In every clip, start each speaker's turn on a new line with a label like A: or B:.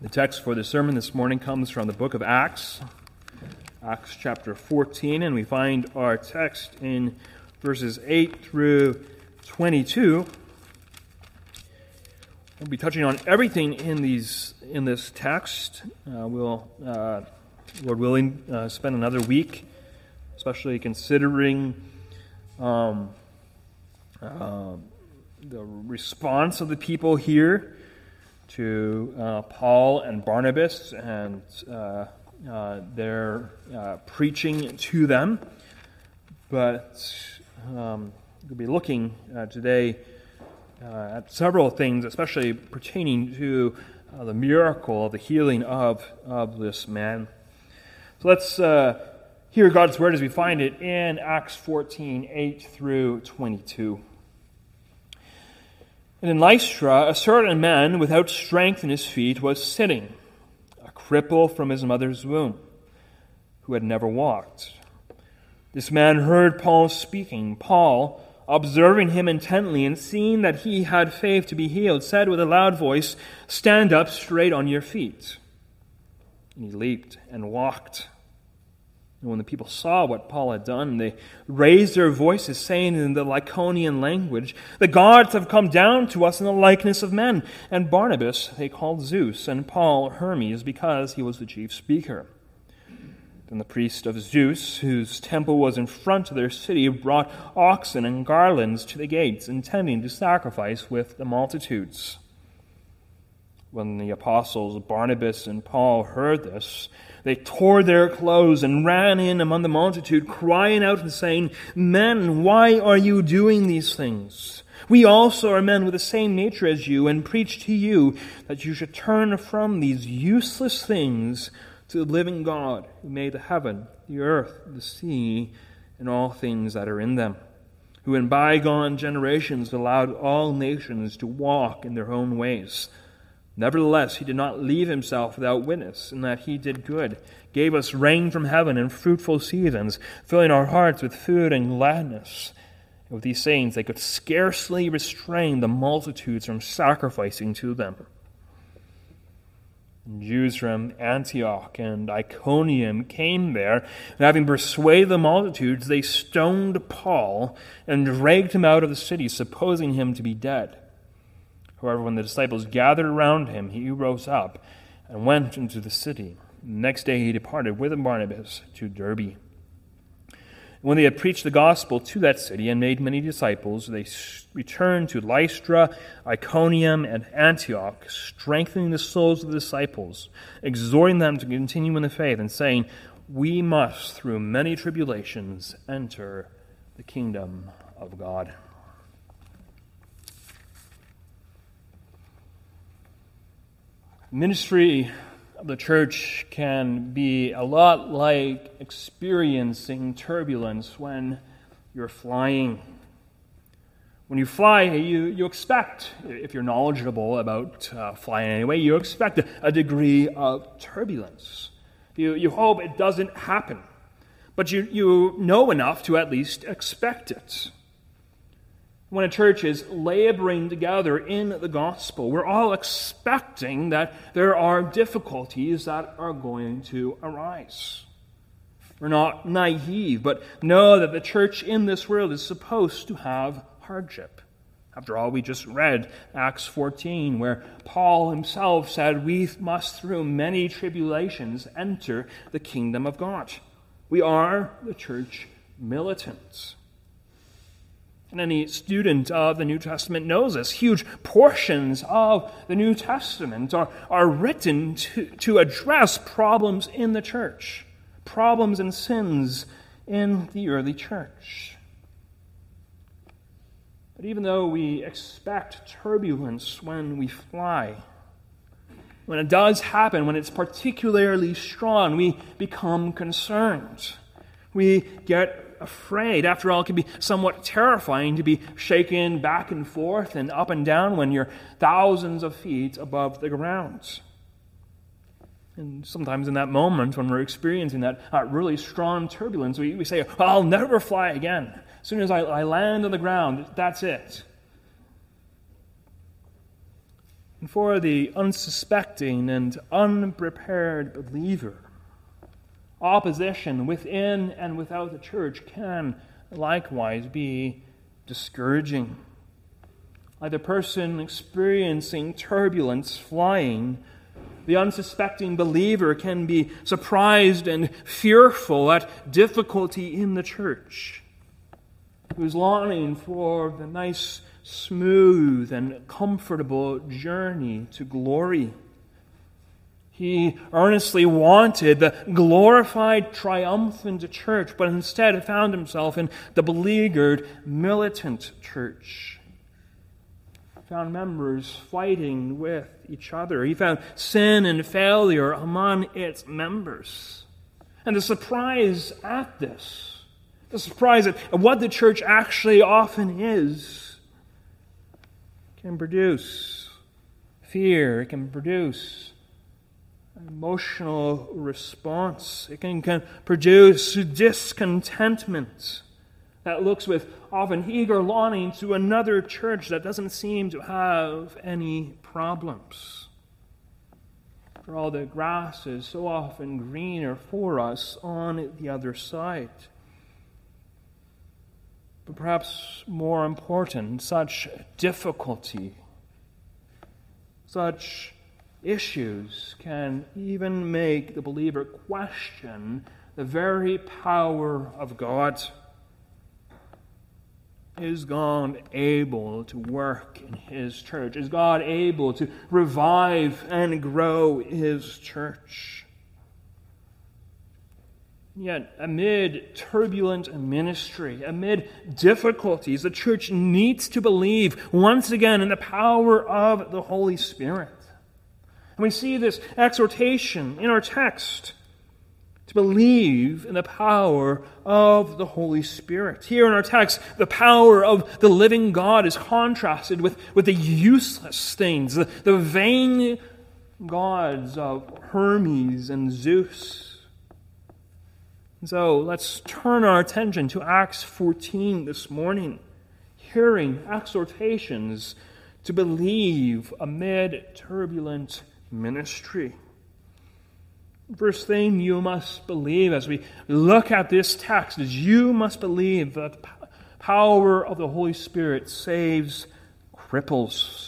A: The text for the sermon this morning comes from the book of Acts, Acts chapter 14, and we find our text in verses 8 through 22. We'll be touching on everything in this text. We'll, Lord willing, spend another week, especially considering the response of the people here to Paul and Barnabas and their preaching to them. But we'll be looking today at several things, especially pertaining to the miracle of the healing of this man. So let's hear God's word as we find it in Acts 14, 8 through 22. And in Lystra, a certain man without strength in his feet was sitting, a cripple from his mother's womb, who had never walked. This man heard Paul speaking. Paul, observing him intently and seeing that he had faith to be healed, said with a loud voice, "Stand up straight on your feet." And he leaped and walked. And when the people saw what Paul had done, they raised their voices, saying in the Lycaonian language, "The gods have come down to us in the likeness of men." And Barnabas they called Zeus, and Paul Hermes, because he was the chief speaker. Then the priest of Zeus, whose temple was in front of their city, brought oxen and garlands to the gates, intending to sacrifice with the multitudes. When the apostles Barnabas and Paul heard this, they tore their clothes and ran in among the multitude, crying out and saying, "Men, why are you doing these things? We also are men with the same nature as you, and preach to you that you should turn from these useless things to the living God, who made the heaven, the earth, the sea, and all things that are in them, who in bygone generations allowed all nations to walk in their own ways. Nevertheless, he did not leave himself without witness, in that he did good, gave us rain from heaven and fruitful seasons, filling our hearts with food and gladness." And with these sayings, they could scarcely restrain the multitudes from sacrificing to them. And Jews from Antioch and Iconium came there, and having persuaded the multitudes, they stoned Paul and dragged him out of the city, supposing him to be dead. However, when the disciples gathered around him, he rose up and went into the city. The next day he departed with Barnabas to Derbe. When they had preached the gospel to that city and made many disciples, they returned to Lystra, Iconium, and Antioch, strengthening the souls of the disciples, exhorting them to continue in the faith, and saying, "We must, through many tribulations, enter the kingdom of God." Ministry of the church can be a lot like experiencing turbulence when you're flying. When you fly, you expect, if you're knowledgeable about flying anyway, you expect a degree of turbulence. You hope it doesn't happen, but you know enough to at least expect it. When a church is laboring together in the gospel, we're all expecting that there are difficulties that are going to arise. We're not naive, but know that the church in this world is supposed to have hardship. After all, we just read Acts 14, where Paul himself said, "We must through many tribulations enter the kingdom of God." We are the church militant. And any student of the New Testament knows this. Huge portions of the New Testament are written to address problems in the church, problems and sins in the early church. But even though we expect turbulence when we fly, when it does happen, when it's particularly strong, we become concerned. We get afraid. After all, it can be somewhat terrifying to be shaken back and forth and up and down when you're thousands of feet above the ground. And sometimes in that moment when we're experiencing that really strong turbulence, we say, "I'll never fly again. As soon as I land on the ground, that's it." And for the unsuspecting and unprepared believer, opposition within and without the church can likewise be discouraging. Like the person experiencing turbulence flying, the unsuspecting believer can be surprised and fearful at difficulty in the church, who's longing for the nice, smooth, and comfortable journey to glory. He earnestly wanted the glorified, triumphant church, but instead found himself in the beleaguered, militant church. He found members fighting with each other. He found sin and failure among its members. And the surprise at this, the surprise at what the church actually often is, can produce fear. It can produce an emotional response. It can produce discontentment that looks with often eager longing to another church that doesn't seem to have any problems. For all the grass is so often greener for us on the other side. But perhaps more important, such difficulty, such issues can even make the believer question the very power of God. Is God able to work in His church? Is God able to revive and grow His church? Yet, amid turbulent ministry, amid difficulties, the church needs to believe once again in the power of the Holy Spirit. And we see this exhortation in our text to believe in the power of the Holy Spirit. Here in our text, the power of the living God is contrasted with the useless things, the vain gods of Hermes and Zeus. And so let's turn our attention to Acts 14 this morning, hearing exhortations to believe amid turbulent ministry. First thing you must believe as we look at this text is you must believe that the power of the Holy Spirit saves cripples.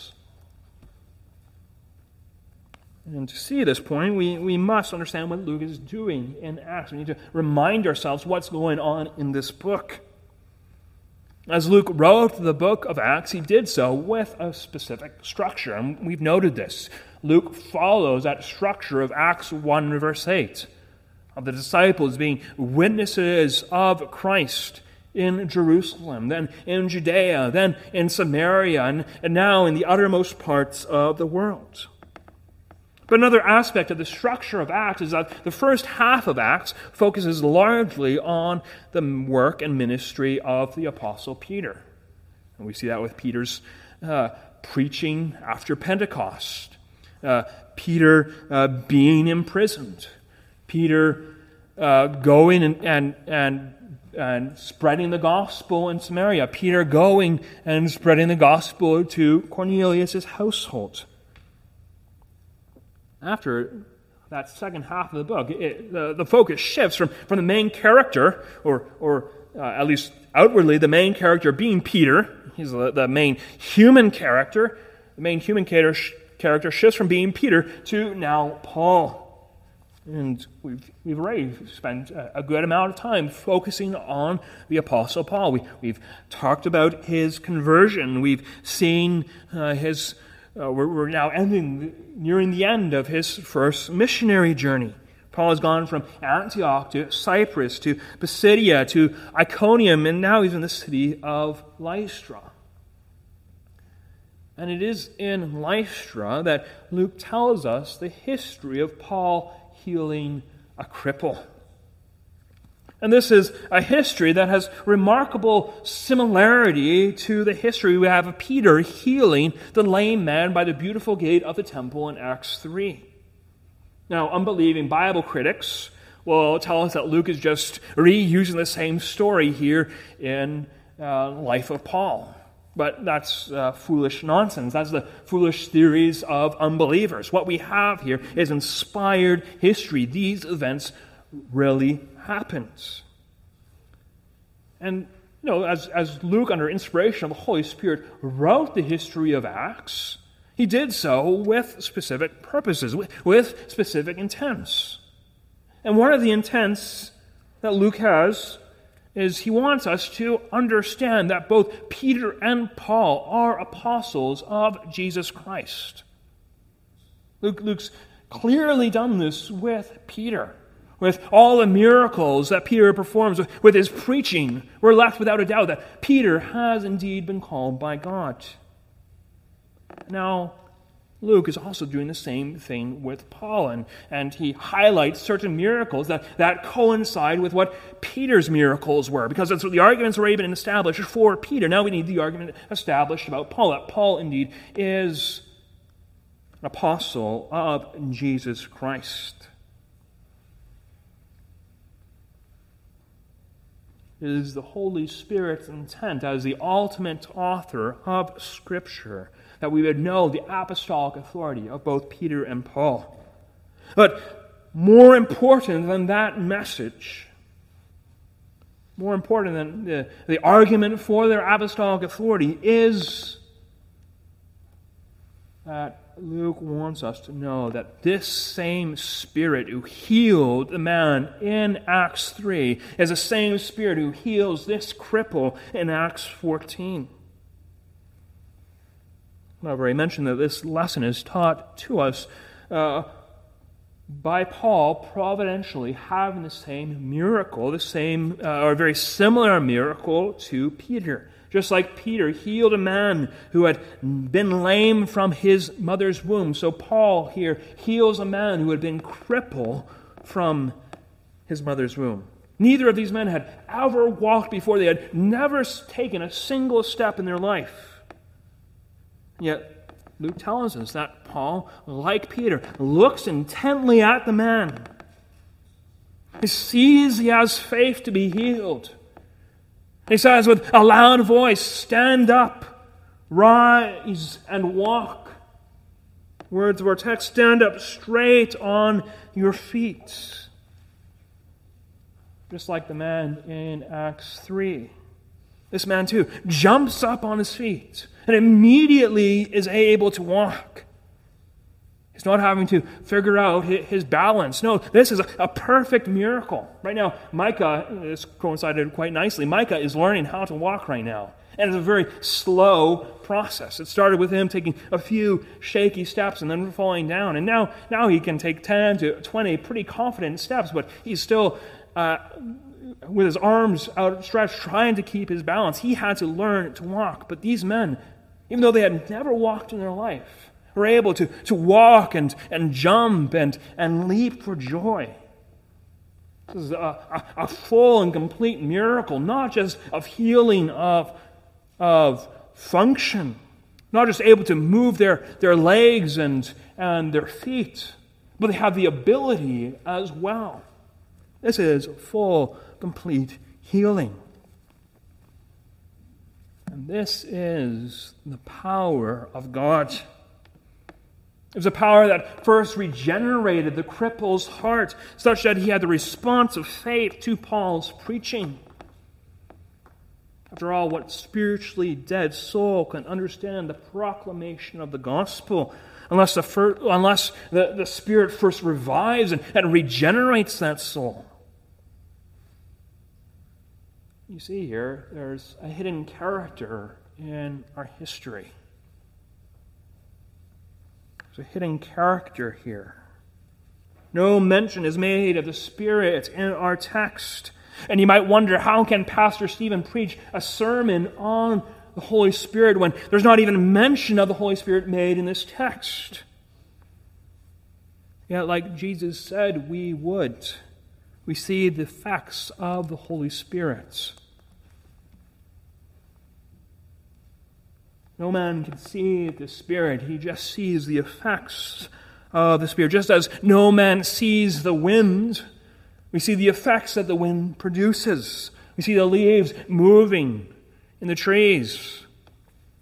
A: And to see this point, we must understand what Luke is doing in Acts. We need to remind ourselves what's going on in this book. As Luke wrote the book of Acts, he did so with a specific structure, and we've noted this. Luke follows that structure of Acts 1 verse 8, of the disciples being witnesses of Christ in Jerusalem, then in Judea, then in Samaria, and now in the uttermost parts of the world. But another aspect of the structure of Acts is that the first half of Acts focuses largely on the work and ministry of the Apostle Peter. And we see that with Peter's preaching after Pentecost. Peter being imprisoned. Peter going and spreading the gospel in Samaria. Peter going and spreading the gospel to Cornelius' household. After that second half of the book, the focus shifts from the main character, or at least outwardly, the main character being Peter. He's the main human character. The main human character shifts from being Peter to now Paul. And we've already spent a good amount of time focusing on the Apostle Paul. We've talked about his conversion. We've seen his... We're now nearing the end of his first missionary journey. Paul has gone from Antioch to Cyprus to Pisidia to Iconium, and now he's in the city of Lystra. And it is in Lystra that Luke tells us the history of Paul healing a cripple. And this is a history that has remarkable similarity to the history we have of Peter healing the lame man by the beautiful gate of the temple in Acts 3. Now, unbelieving Bible critics will tell us that Luke is just reusing the same story here in the life of Paul. But that's foolish nonsense. That's the foolish theories of unbelievers. What we have here is inspired history. These events really happened. And as Luke, under inspiration of the Holy Spirit, wrote the history of Acts, he did so with specific purposes, with specific intents. And one of the intents that Luke has is he wants us to understand that both Peter and Paul are apostles of Jesus Christ. Luke's clearly done this with Peter. With all the miracles that Peter performs, with his preaching, we're left without a doubt that Peter has indeed been called by God. Now, Luke is also doing the same thing with Paul, and he highlights certain miracles that coincide with what Peter's miracles were, because that's what the arguments were already been established for Peter. Now we need the argument established about Paul, that Paul indeed is an apostle of Jesus Christ. It is the Holy Spirit's intent as the ultimate author of Scripture that we would know the apostolic authority of both Peter and Paul. But more important than that message, more important than the argument for their apostolic authority, is that Luke wants us to know that this same Spirit who healed the man in Acts 3 is the same Spirit who heals this cripple in Acts 14. I've already mentioned that this lesson is taught to us by Paul providentially having the same miracle, or very similar miracle to Peter. Just like Peter healed a man who had been lame from his mother's womb, so Paul here heals a man who had been crippled from his mother's womb. Neither of these men had ever walked before. They had never taken a single step in their life. Yet Luke tells us that Paul, like Peter, looks intently at the man. He sees he has faith to be healed. He says with a loud voice, "Stand up, rise, and walk." Words of our text, "Stand up straight on your feet." Just like the man in Acts 3. This man too jumps up on his feet and immediately is able to walk. He's not having to figure out his balance. No, this is a perfect miracle. Right now, Micah, this coincided quite nicely, Micah is learning how to walk right now. And it's a very slow process. It started with him taking a few shaky steps and then falling down. And now he can take 10 to 20 pretty confident steps, but he's still, with his arms outstretched, trying to keep his balance. He had to learn to walk. But these men, even though they had never walked in their life, were able to walk and jump and leap for joy. This is a full and complete miracle, not just of healing of function, not just able to move their legs and their feet, but they have the ability as well. This is full, complete healing. And this is the power of God. It was a power that first regenerated the cripple's heart, such that he had the response of faith to Paul's preaching. After all, what spiritually dead soul can understand the proclamation of the gospel unless the Spirit first revives and regenerates that soul? You see here, there's a hidden character in our history. There's a hidden character here. No mention is made of the Spirit in our text. And you might wonder, how can Pastor Stephen preach a sermon on the Holy Spirit when there's not even a mention of the Holy Spirit made in this text? Yet, like Jesus said we would, we see the effects of the Holy Spirit. No man can see the Spirit. He just sees the effects of the Spirit. Just as no man sees the wind, we see the effects that the wind produces. We see the leaves moving in the trees.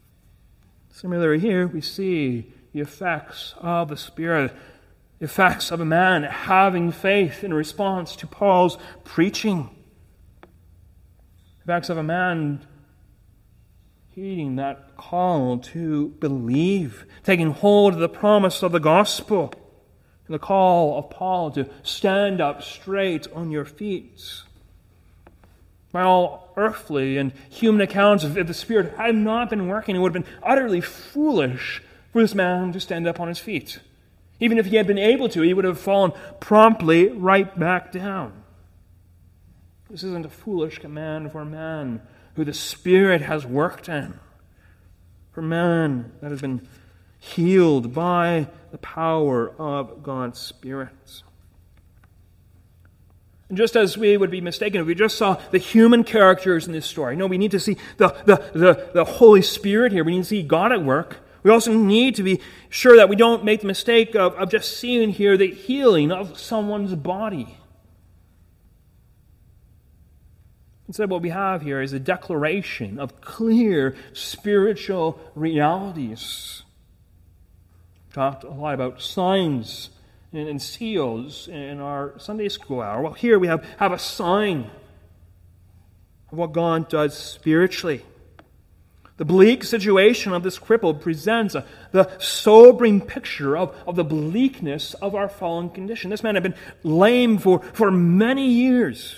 A: Similarly here, we see the effects of the Spirit, the effects of a man having faith in response to Paul's preaching. The effects of a man heeding that call to believe, taking hold of the promise of the gospel, and the call of Paul to stand up straight on your feet. By all earthly and human accounts, if the Spirit had not been working, it would have been utterly foolish for this man to stand up on his feet. Even if he had been able to, he would have fallen promptly right back down. This isn't a foolish command for a man who the Spirit has worked in, for a man that has been healed by the power of God's Spirit. And just as we would be mistaken if we just saw the human characters in this story, no, we need to see the Holy Spirit here. We need to see God at work. We also need to be sure that we don't make the mistake of just seeing here the healing of someone's body. Instead, what we have here is a declaration of clear spiritual realities. We talked a lot about signs and seals in our Sunday school hour. Well, here we have a sign of what God does spiritually. The bleak situation of this cripple presents the sobering picture of the bleakness of our fallen condition. This man had been lame for many years,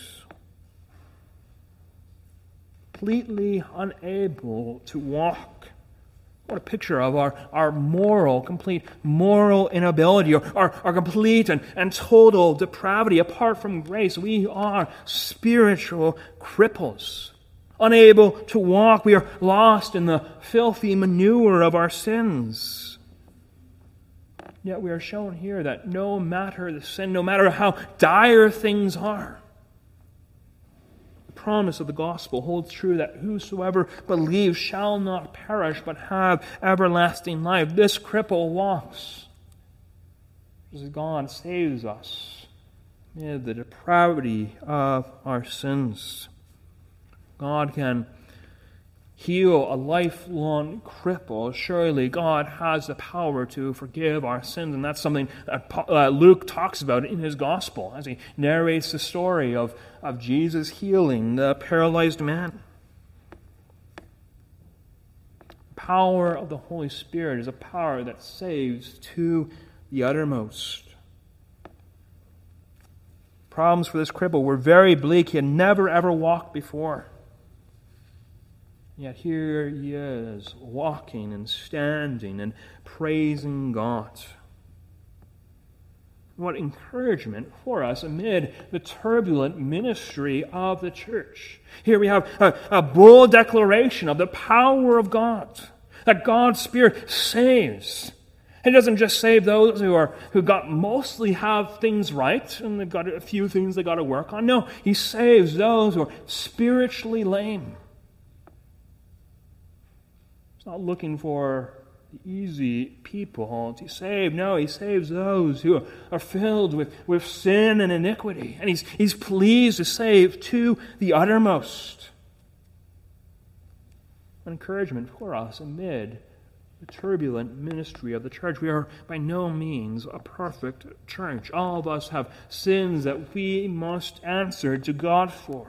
A: completely unable to walk. What a picture of our complete moral inability, or our complete and total depravity. Apart from grace, we are spiritual cripples. Unable to walk, we are lost in the filthy manure of our sins. Yet we are shown here that no matter the sin, no matter how dire things are, the promise of the gospel holds true that whosoever believes shall not perish but have everlasting life. This cripple walks because God saves us amid the depravity of our sins. God can heal a lifelong cripple. Surely God has the power to forgive our sins, and that's something that Luke talks about in his gospel as he narrates the story of Jesus healing the paralyzed man. The power of the Holy Spirit is a power that saves to the uttermost. Problems for this cripple were very bleak. He had never ever walked before. Yet here he is, walking and standing and praising God. What encouragement for us amid the turbulent ministry of the church. Here we have a bold declaration of the power of God, that God's Spirit saves. He doesn't just save those who mostly have things right and they've got a few things they got to work on. No, he saves those who are spiritually lame. Not looking for the easy people to save. No, he saves those who are filled with sin and iniquity. And he's pleased to save to the uttermost. Encouragement for us amid the turbulent ministry of the church. We are by no means a perfect church. All of us have sins that we must answer to God for.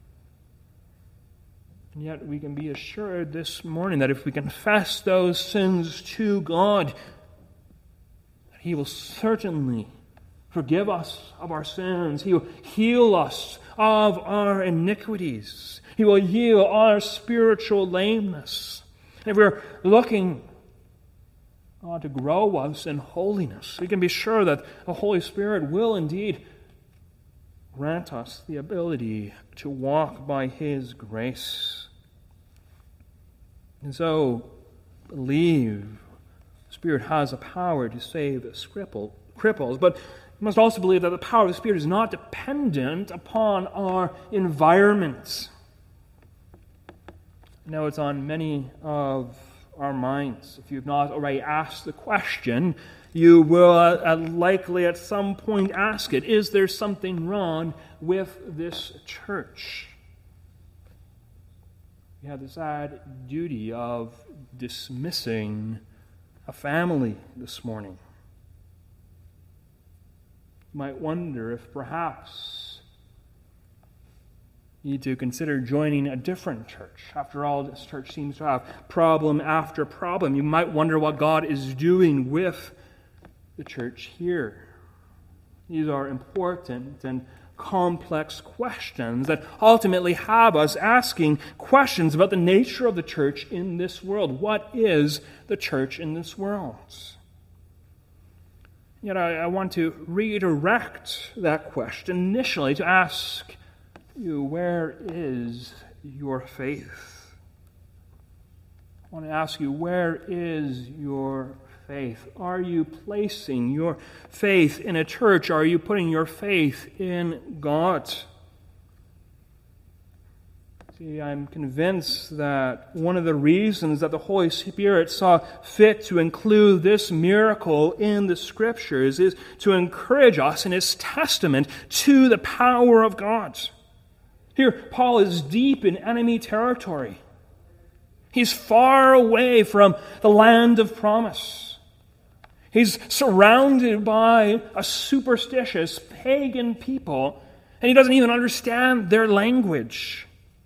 A: And yet we can be assured this morning that if we confess those sins to God, that He will certainly forgive us of our sins. He will heal us of our iniquities. He will heal our spiritual lameness. And if we're looking to grow us in holiness, we can be sure that the Holy Spirit will indeed grant us the ability to walk by His grace. And so, believe the Spirit has a power to save cripples, but you must also believe that the power of the Spirit is not dependent upon our environment. I know it's on many of our minds. If you've not already asked the question, you will likely at some point ask it. Is there something wrong with this church? we have the sad duty of dismissing a family this morning. You might wonder if perhaps you need to consider joining a different church. After all, this church seems to have problem after problem. You might wonder what God is doing with the church here. These are important and complex questions that ultimately have us asking questions about the nature of the church in this world. What is the church in this world? Yet I want to redirect that question initially to ask you, where is your faith? I want to ask you, where is your faith? Are you placing your faith in a church? Are you putting your faith in God? See, I'm convinced that one of the reasons that the Holy Spirit saw fit to include this miracle in the Scriptures is to encourage us in His testament to the power of God. Here, Paul is deep in enemy territory. He's far away from the land of promise. He's surrounded by a superstitious pagan people, and he doesn't even understand their language.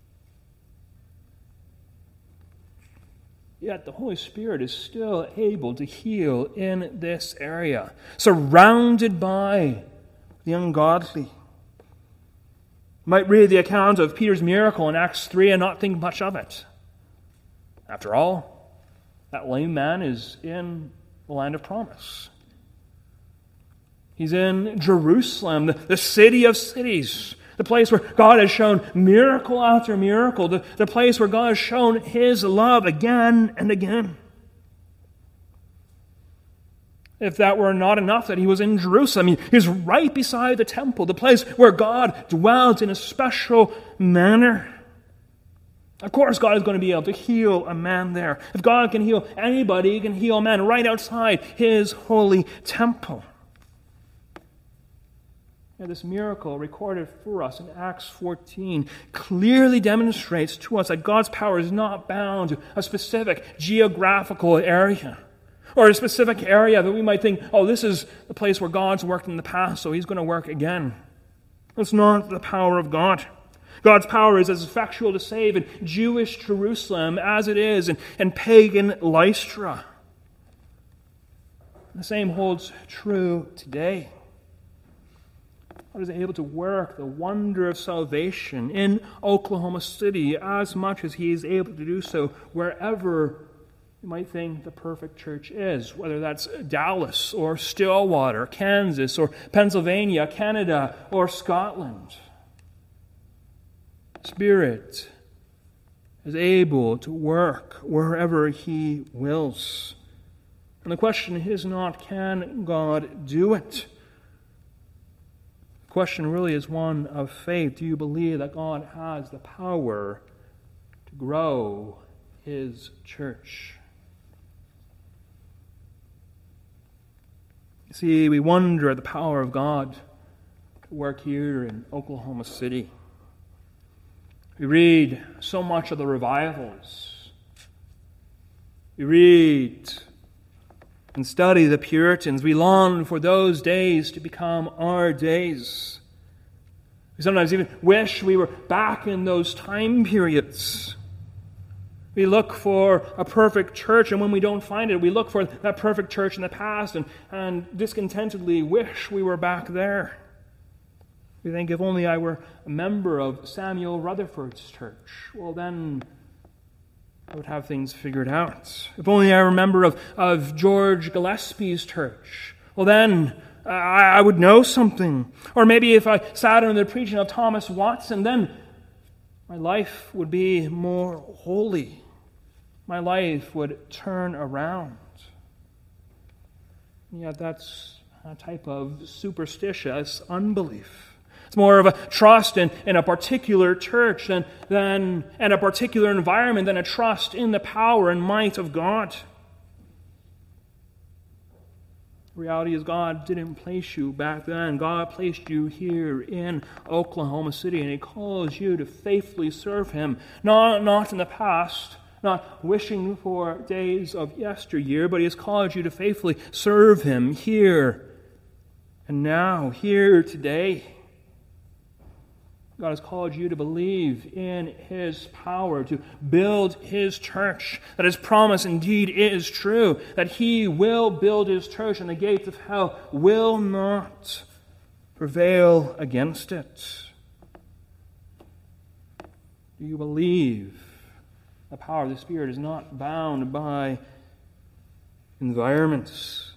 A: Yet the Holy Spirit is still able to heal in this area, surrounded by the ungodly. You might read the account of Peter's miracle in Acts 3 and not think much of it. After all, that lame man is in the land of promise. He's in Jerusalem, the city of cities, the place where God has shown miracle after miracle, the place where God has shown His love again and again. If that were not enough that he was in Jerusalem, he's right beside the temple, the place where God dwelt in a special manner. Of course, God is going to be able to heal a man there. If God can heal anybody, He can heal a man right outside His holy temple. Now, this miracle recorded for us in Acts 14 clearly demonstrates to us that God's power is not bound to a specific geographical area or a specific area that we might think, oh, this is the place where God's worked in the past, so He's going to work again. That's not the power of God. God's power is as effectual to save in Jewish Jerusalem as it is in pagan Lystra. The same holds true today. God is able to work the wonder of salvation in Oklahoma City as much as He is able to do so wherever you might think the perfect church is, whether that's Dallas or Stillwater, Kansas or Pennsylvania, Canada or Scotland. Spirit is able to work wherever He wills. And the question is not, can God do it? The question really is one of faith. Do you believe that God has the power to grow His church? You see, we wonder at the power of God to work here in Oklahoma City. We read so much of the revivals. We read and study the Puritans. We long for those days to become our days. We sometimes even wish we were back in those time periods. We look for a perfect church, and when we don't find it, we look for that perfect church in the past and discontentedly wish we were back there. We think, if only I were a member of Samuel Rutherford's church, well then I would have things figured out. If only I were a member of George Gillespie's church, well then I would know something. Or maybe if I sat under the preaching of Thomas Watson, then my life would be more holy. My life would turn around. And yet that's a type of superstitious unbelief. It's more of a trust in a particular church than in a particular environment than a trust in the power and might of God. The reality is God didn't place you back then. God placed you here in Oklahoma City, and He calls you to faithfully serve Him. Not in the past, not wishing for days of yesteryear, but He has called you to faithfully serve Him here and now, here today. God has called you to believe in His power, to build His church, that His promise indeed is true, that He will build His church and the gates of hell will not prevail against it. Do you believe the power of the Spirit is not bound by environments?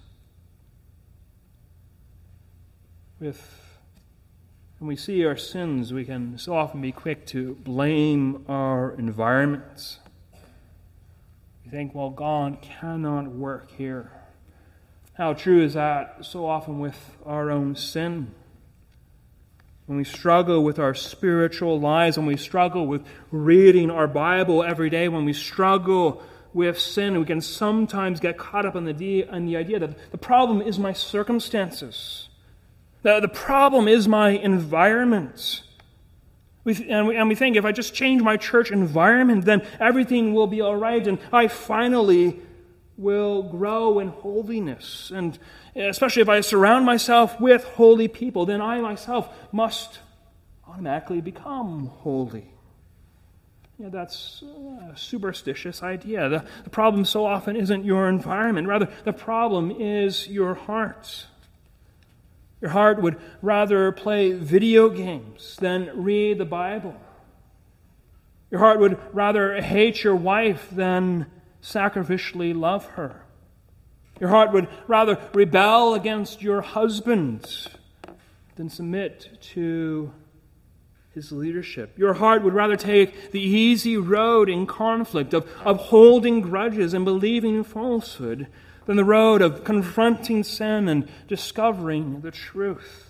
A: When we see our sins, we can so often be quick to blame our environments. We think, well, God cannot work here. How true is that so often with our own sin? When we struggle with our spiritual lives, when we struggle with reading our Bible every day, when we struggle with sin, we can sometimes get caught up in the idea that the problem is my circumstances. The problem is my environment. We think if I just change my church environment, then everything will be all right, and I finally will grow in holiness. And especially if I surround myself with holy people, then I myself must automatically become holy. That's a superstitious idea. The problem so often isn't your environment. Rather, the problem is your heart. Your heart would rather play video games than read the Bible. Your heart would rather hate your wife than sacrificially love her. Your heart would rather rebel against your husband than submit to his leadership. Your heart would rather take the easy road in conflict of holding grudges and believing in falsehood than the road of confronting sin and discovering the truth.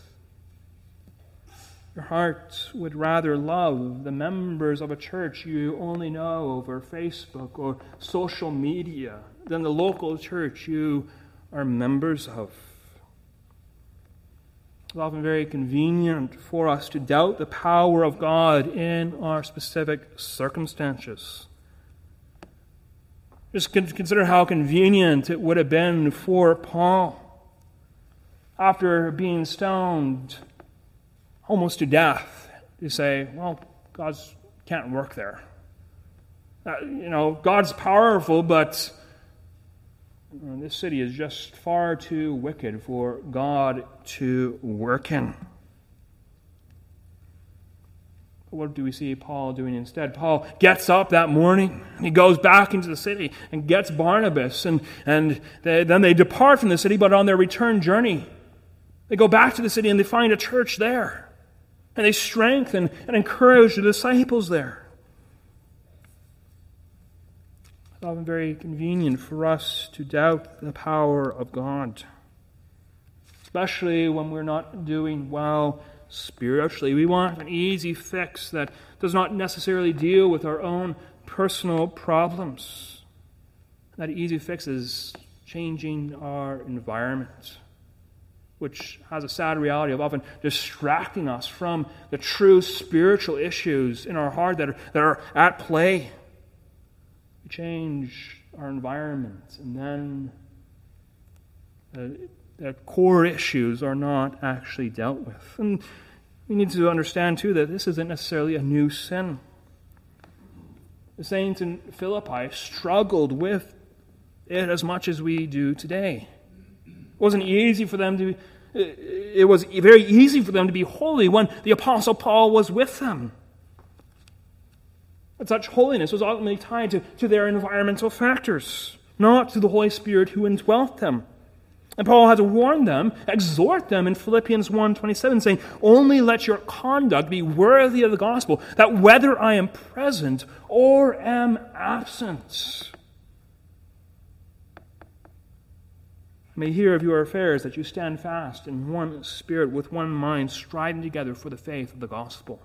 A: Your heart would rather love the members of a church you only know over Facebook or social media than the local church you are members of. It's often very convenient for us to doubt the power of God in our specific circumstances. Just consider how convenient it would have been for Paul, after being stoned almost to death, to say, well, God can't work there. God's powerful, but this city is just far too wicked for God to work in. What do we see Paul doing instead? Paul gets up that morning, and he goes back into the city and gets Barnabas, and then they depart from the city, but on their return journey, they go back to the city and they find a church there. And they strengthen and encourage the disciples there. It's often very convenient for us to doubt the power of God, especially when we're not doing well spiritually. We want an easy fix that does not necessarily deal with our own personal problems. That easy fix is changing our environment, which has a sad reality of often distracting us from the true spiritual issues in our heart that are at play. We change our environment, and then the core issues are not actually dealt with. And we need to understand, too, that this isn't necessarily a new sin. The saints in Philippi struggled with it as much as we do today. It wasn't easy for them to. It was very easy for them to be holy when the Apostle Paul was with them. But such holiness was ultimately tied to their environmental factors, not to the Holy Spirit who indwelt them. And Paul has to warn them, exhort them in Philippians 1:27, saying, "Only let your conduct be worthy of the gospel, that whether I am present or am absent, may hear of your affairs, that you stand fast in one spirit, with one mind, striving together for the faith of the gospel."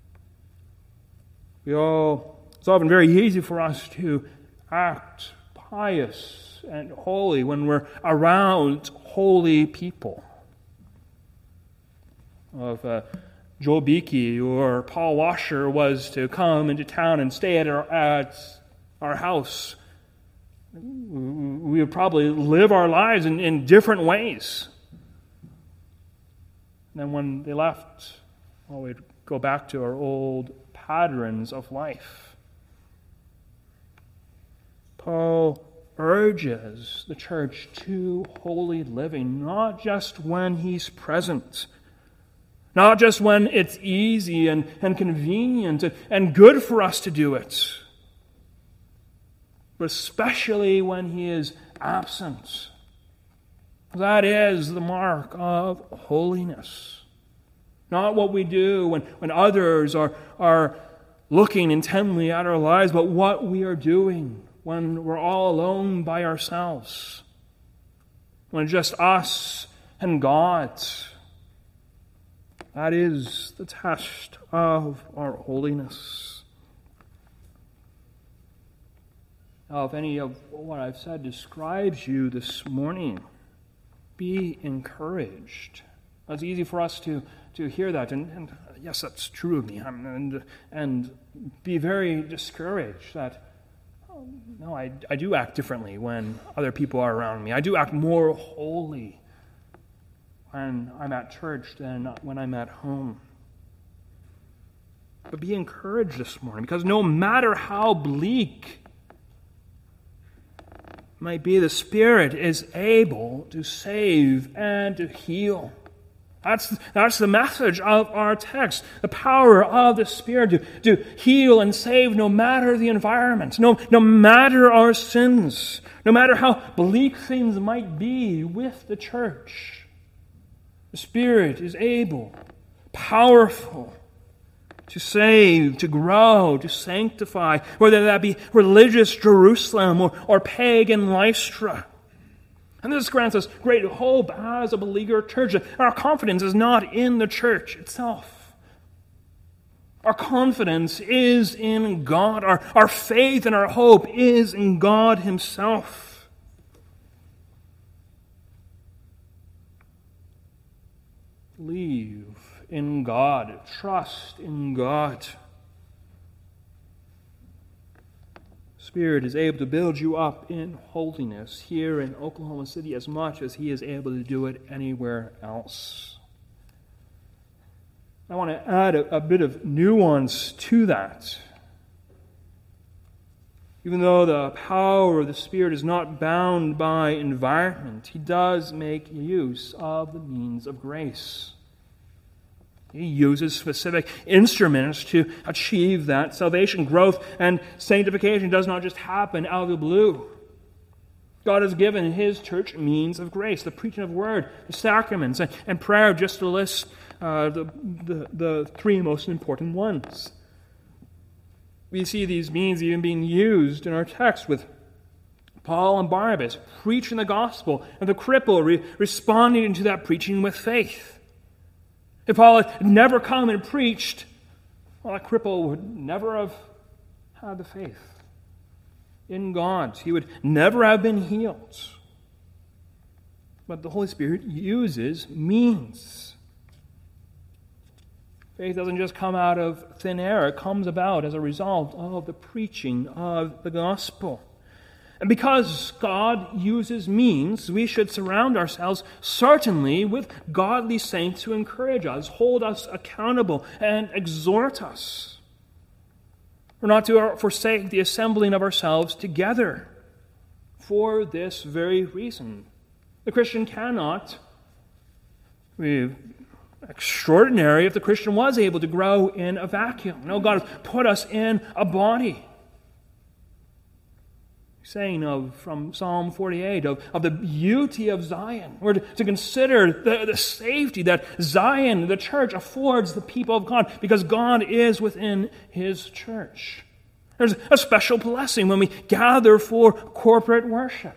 A: It's often very easy for us to act pious and holy when we're around holy people. If Joe Beakey or Paul Washer was to come into town and stay at our house, we would probably live our lives in different ways. And then when they left, we'd go back to our old patterns of life. Paul urges the church to holy living, not just when he's present, not just when it's easy and convenient and good for us to do it, but especially when he is absent. That is the mark of holiness. Not what we do when others are looking intently at our lives, but what we are doing when we're all alone by ourselves, when it's just us and God. That is the test of our holiness. Now, if any of what I've said describes you this morning, be encouraged. It's easy for us to hear that, and yes, that's true of me, and be very discouraged that, no, I do act differently when other people are around me. I do act more holy when I'm at church than when I'm at home. But be encouraged this morning, because no matter how bleak it might be, the Spirit is able to save and to heal. That's the message of our text. The power of the Spirit to heal and save no matter the environment, no matter our sins, no matter how bleak things might be with the church. The Spirit is able, powerful, to save, to grow, to sanctify, whether that be religious Jerusalem or pagan Lystra. And this grants us great hope as a beleaguered church. Our confidence is not in the church itself. Our confidence is in God. Our faith and our hope is in God Himself. Believe in God. Trust in God. Spirit is able to build you up in holiness here in Oklahoma City as much as He is able to do it anywhere else. I want to add a bit of nuance to that. Even though the power of the Spirit is not bound by environment, He does make use of the means of grace. He uses specific instruments to achieve that. Salvation, growth, and sanctification does not just happen out of the blue. God has given His church means of grace, the preaching of the Word, the sacraments, and prayer, just to list the three most important ones. We see these means even being used in our text with Paul and Barnabas preaching the gospel, and the cripple responding to that preaching with faith. If Paul had never come and preached, well, that cripple would never have had the faith in God. He would never have been healed. But the Holy Spirit uses means. Faith doesn't just come out of thin air. It comes about as a result of the preaching of the gospel. And because God uses means, we should surround ourselves certainly with godly saints who encourage us, hold us accountable, and exhort us. We're not to forsake the assembling of ourselves together for this very reason. The Christian cannot be extraordinary if the Christian was able to grow in a vacuum. No, God has put us in a body. Saying from Psalm 48 of the beauty of Zion. We're to consider the safety that Zion, the church, affords the people of God because God is within His church. There's a special blessing when we gather for corporate worship.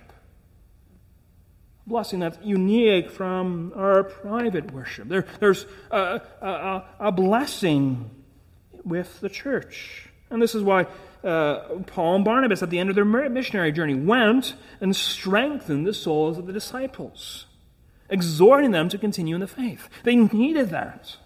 A: A blessing that's unique from our private worship. There's a blessing with the church. And this is why Paul and Barnabas at the end of their missionary journey went and strengthened the souls of the disciples, exhorting them to continue in the faith. They needed that.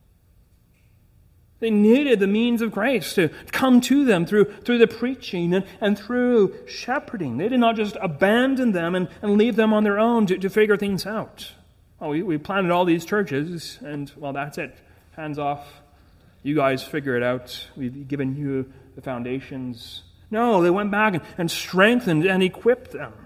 A: They needed the means of grace to come to them through the preaching and through shepherding. They did not just abandon them and leave them on their own to figure things out. Oh, we planted all these churches, and, well, that's it. Hands off. You guys figure it out. We've given you the foundations. No, they went back and strengthened and equipped them.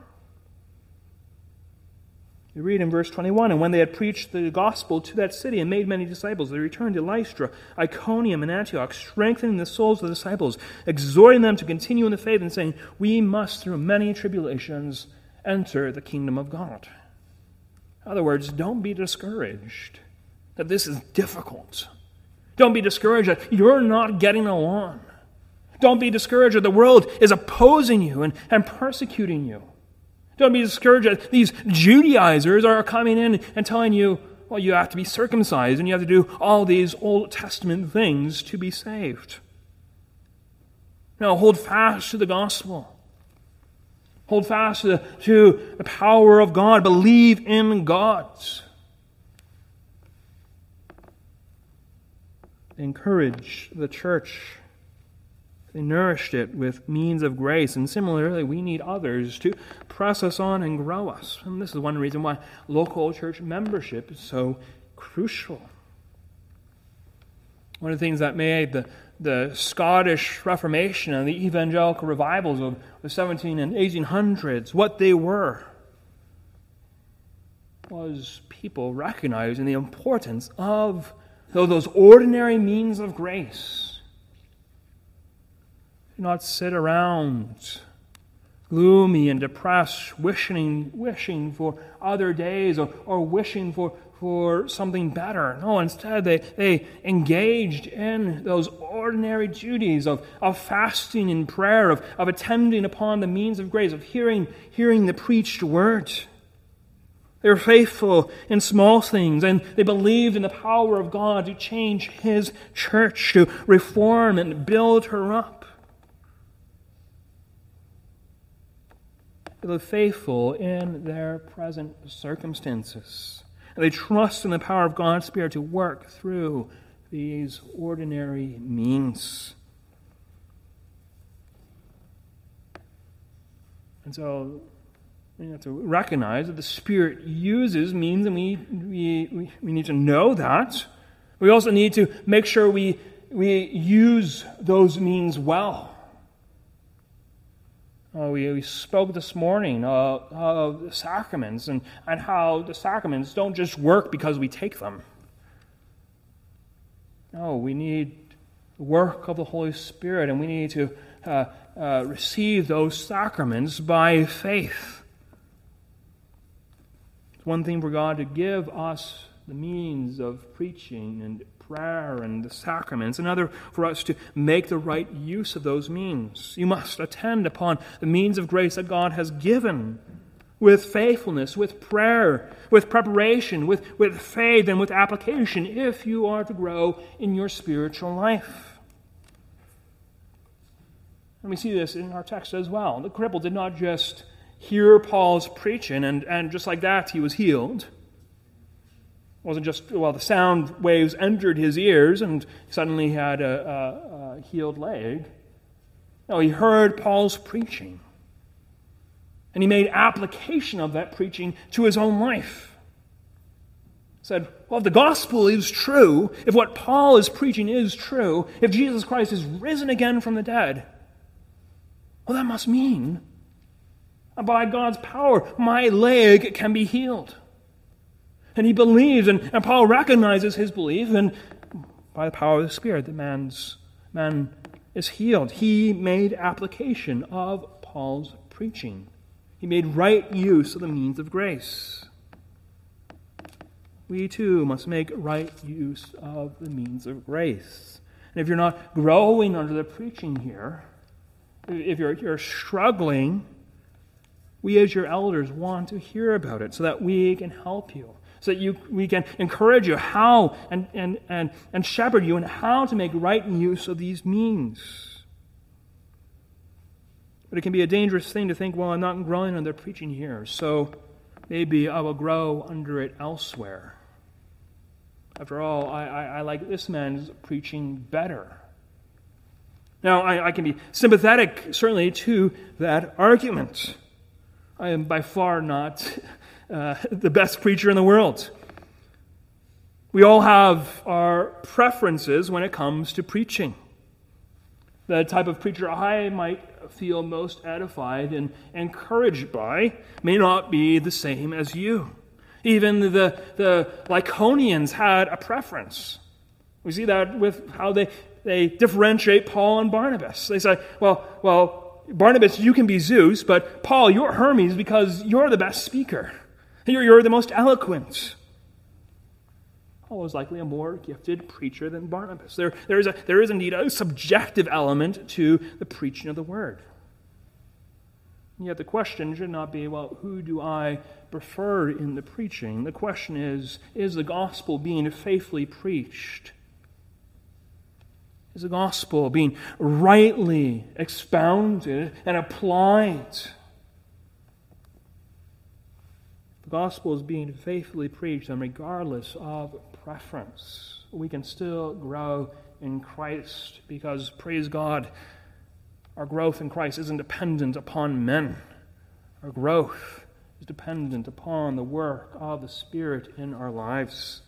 A: We read in verse 21, and when they had preached the gospel to that city and made many disciples, they returned to Lystra, Iconium, and Antioch, strengthening the souls of the disciples, exhorting them to continue in the faith, and saying, we must, through many tribulations, enter the kingdom of God. In other words, don't be discouraged that this is difficult. Don't be discouraged that you're not getting along. Don't be discouraged that the world is opposing you and persecuting you. Don't be discouraged that these Judaizers are coming in and telling you, well, you have to be circumcised and you have to do all these Old Testament things to be saved. No, hold fast to the gospel. Hold fast to the power of God. Believe in God. Encourage the church. They nourished it with means of grace. And similarly, we need others to press us on and grow us. And this is one reason why local church membership is so crucial. One of the things that made the Scottish Reformation and the evangelical revivals of the 1700s and 1800s what they were was people recognizing the importance of those ordinary means of grace. Do not sit around gloomy and depressed, wishing for other days or wishing for something better. No, instead they engaged in those ordinary duties of fasting and prayer, of attending upon the means of grace, of hearing the preached word. They were faithful in small things, and they believed in the power of God to change His church, to reform and build her up. They live faithful in their present circumstances. And they trust in the power of God's Spirit to work through these ordinary means. And so we have to recognize that the Spirit uses means, and we need to know that. We also need to make sure we use those means well. We spoke this morning of the sacraments and how the sacraments don't just work because we take them. No, we need the work of the Holy Spirit, and we need to receive those sacraments by faith. It's one thing for God to give us the means of preaching and prayer and the sacraments, another for us to make the right use of those means. You must attend upon the means of grace that God has given with faithfulness, with prayer, with preparation, with faith, and with application if you are to grow in your spiritual life. And we see this in our text as well. The cripple did not just hear Paul's preaching and just like that he was healed. It wasn't just, the sound waves entered his ears and suddenly he had a healed leg. No, he heard Paul's preaching. And he made application of that preaching to his own life. He said, well, if the gospel is true, if what Paul is preaching is true, if Jesus Christ is risen again from the dead, well, that must mean by God's power, my leg can be healed. And he believes, and Paul recognizes his belief, and by the power of the Spirit, the man is healed. He made application of Paul's preaching. He made right use of the means of grace. We too must make right use of the means of grace. And if you're not growing under the preaching here, if you're struggling, we as your elders want to hear about it so that we can help you. So that we can encourage you how and shepherd you in how to make right use of these means. But it can be a dangerous thing to think, well, I'm not growing under preaching here, so maybe I will grow under it elsewhere. After all, I like this man's preaching better. Now, I can be sympathetic, certainly, to that argument. I am by far not the best preacher in the world. We all have our preferences when it comes to preaching. The type of preacher I might feel most edified and encouraged by may not be the same as you. Even the Lycaonians had a preference. We see that with how they differentiate Paul and Barnabas. They say, well, Barnabas, you can be Zeus, but Paul, you're Hermes because you're the best speaker. You're the most eloquent. Paul was likely a more gifted preacher than Barnabas. There is indeed a subjective element to the preaching of the word. And yet the question should not be, well, who do I prefer in the preaching? The question is the gospel being faithfully preached? Is the gospel being rightly expounded and applied? The gospel is being faithfully preached, and regardless of preference, we can still grow in Christ because, praise God, our growth in Christ isn't dependent upon men. Our growth is dependent upon the work of the Spirit in our lives.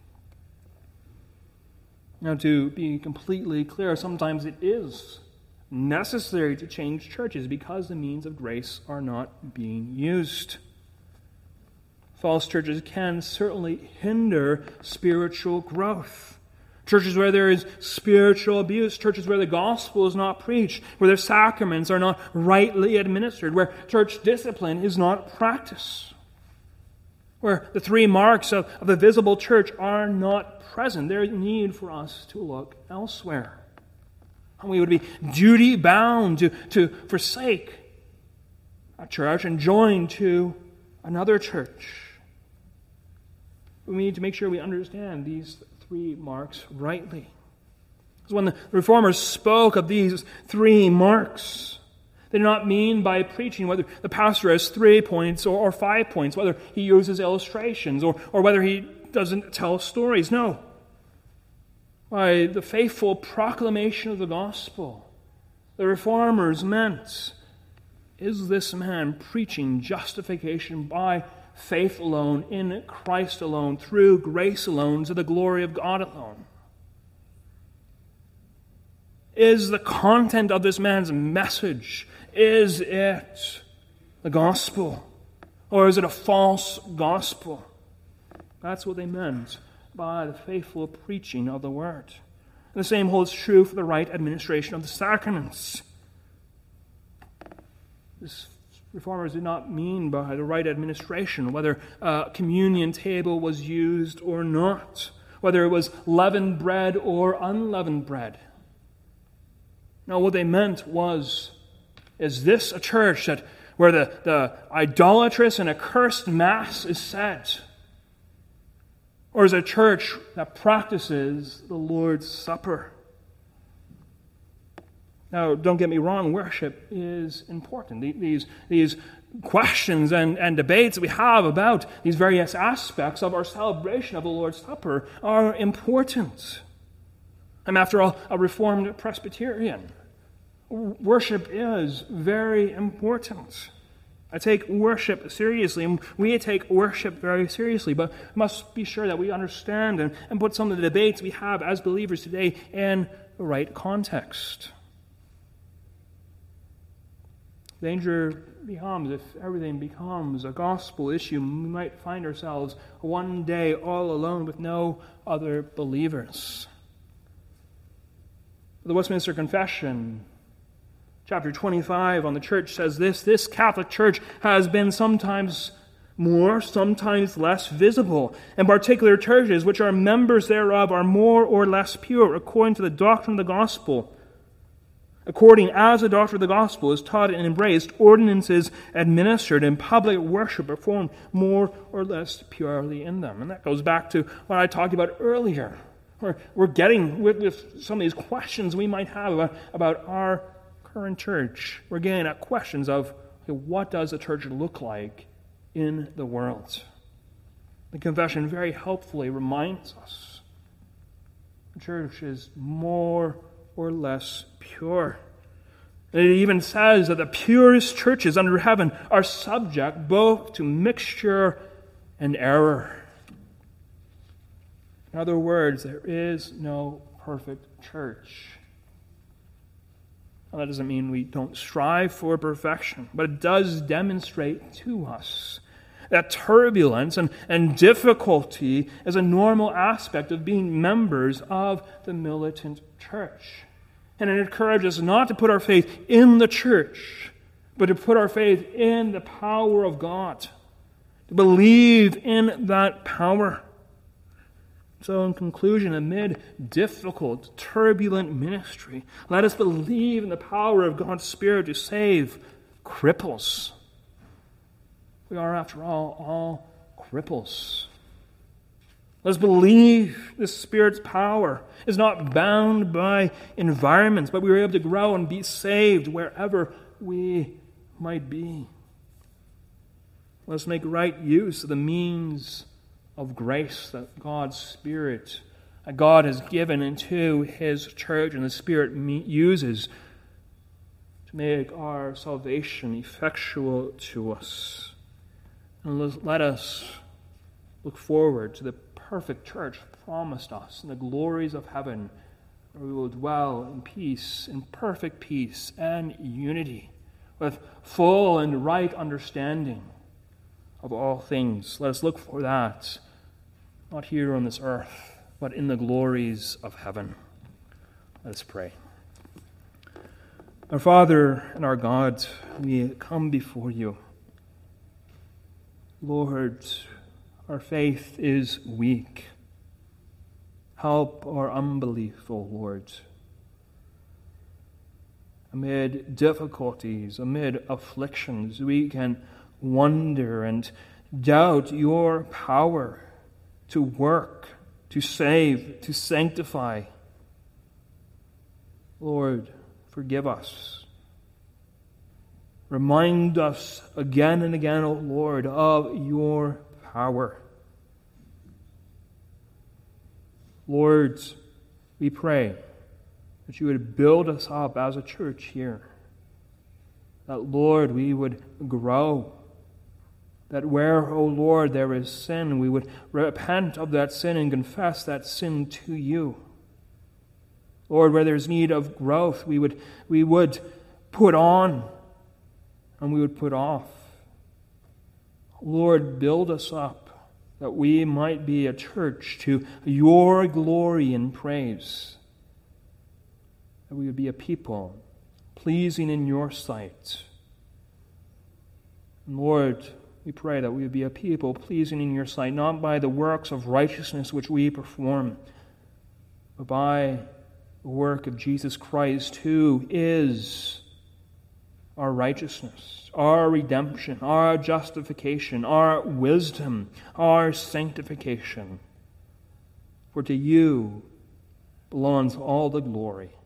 A: Now, to be completely clear, sometimes it is necessary to change churches because the means of grace are not being used. False churches can certainly hinder spiritual growth. Churches where there is spiritual abuse, churches where the gospel is not preached, where their sacraments are not rightly administered, where church discipline is not practiced, where the three marks of the visible church are not present. There is need for us to look elsewhere. And we would be duty-bound to forsake a church and join to another church. We need to make sure we understand these three marks rightly. Because when the Reformers spoke of these three marks, they did not mean by preaching whether the pastor has 3 points or 5 points, whether he uses illustrations or whether he doesn't tell stories. No. By the faithful proclamation of the gospel, the Reformers meant, is this man preaching justification by faith alone, in Christ alone, through grace alone, to the glory of God alone? Is the content of this man's message, is it the gospel? Or is it a false gospel? That's what they meant by the faithful preaching of the word. And the same holds true for the right administration of the sacraments. This Reformers did not mean by the right administration whether a communion table was used or not, whether it was leavened bread or unleavened bread. No, what they meant was, is this a church where the idolatrous and accursed Mass is said? Or is it a church that practices the Lord's Supper? Now, don't get me wrong, worship is important. These questions and debates that we have about these various aspects of our celebration of the Lord's Supper are important. I'm, after all, a Reformed Presbyterian. Worship is very important. I take worship seriously, and we take worship very seriously, but must be sure that we understand and put some of the debates we have as believers today in the right context. Danger becomes, if everything becomes a gospel issue, we might find ourselves one day all alone with no other believers. The Westminster Confession, chapter 25 on the church says this Catholic Church has been sometimes more, sometimes less visible, and particular churches which are members thereof are more or less pure according to the doctrine of the gospel. According as the doctrine of the gospel is taught and embraced, ordinances administered and public worship performed more or less purely in them. And that goes back to what I talked about earlier. We're getting with some of these questions we might have about our current church, we're getting at questions of, okay, what does a church look like in the world? The confession very helpfully reminds us the church is more or less pure. It even says that the purest churches under heaven are subject both to mixture and error. In other words, there is no perfect church. Now, that doesn't mean we don't strive for perfection, but it does demonstrate to us that turbulence and difficulty is a normal aspect of being members of the militant church. And it encourages us not to put our faith in the church, but to put our faith in the power of God, to believe in that power. So in conclusion, amid difficult, turbulent ministry, let us believe in the power of God's Spirit to save cripples. We are, after all cripples. Let us believe the Spirit's power is not bound by environments, but we are able to grow and be saved wherever we might be. Let us make right use of the means of grace that God's Spirit, that God has given into His church, and the Spirit uses to make our salvation effectual to us. And let us look forward to the perfect church promised us in the glories of heaven, where we will dwell in peace, in perfect peace and unity, with full and right understanding of all things. Let us look for that, not here on this earth, but in the glories of heaven. Let us pray. Our Father and our God, we come before you. Lord, our faith is weak. Help our unbelief, O Lord. Amid difficulties, amid afflictions, we can wonder and doubt your power to work, to save, to sanctify. Lord, forgive us. Remind us again and again, O Lord, of your power. Lord, we pray that you would build us up as a church here. That, Lord, we would grow. That where, O Lord, there is sin, we would repent of that sin and confess that sin to you. Lord, where there's need of growth, we would put on and we would put off. Lord, build us up that we might be a church to your glory and praise. That we would be a people pleasing in your sight. And Lord, we pray that we would be a people pleasing in your sight, not by the works of righteousness which we perform, but by the work of Jesus Christ, who is our righteousness, our redemption, our justification, our wisdom, our sanctification. For to you belongs all the glory.